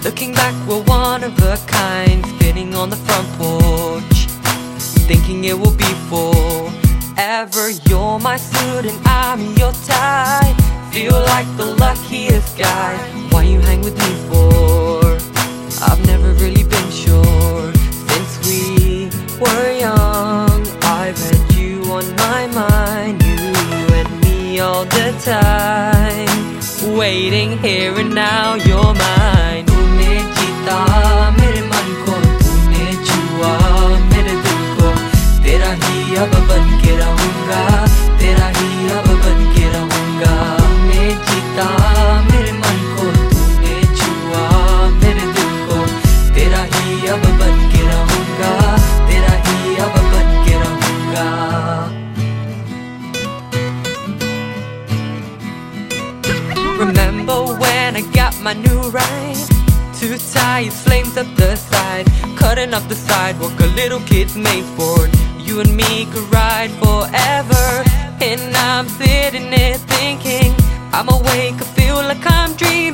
Looking back, we're one of a kind, sitting on the front porch, thinking it will be forever. You're my suit and I'm your tie. Feel like the luckiest guy. Why you hang with me for? I've never really been sure. Since we were young, I've had you on my mind, you and me all the time. Waiting here and now you're mine. तूने जीता मेरे मन को, तूने छुआ मेरे दिल को, तेरा ही अब बन के रहूंगा, तेरा ही अब बन के रहूंगा. तूने जीता मेरे मन को, तूने छुआ मेरे दिल को, तेरा ही अब बन के रहूंगा, तेरा ही अब बन के रहूंगा. Remember when I got my new ride? Two tires, flames up the side, cutting up the sidewalk, a little kid's made sport. You and me could ride forever. And I'm sitting there thinking, I'm awake, I feel like I'm dreaming.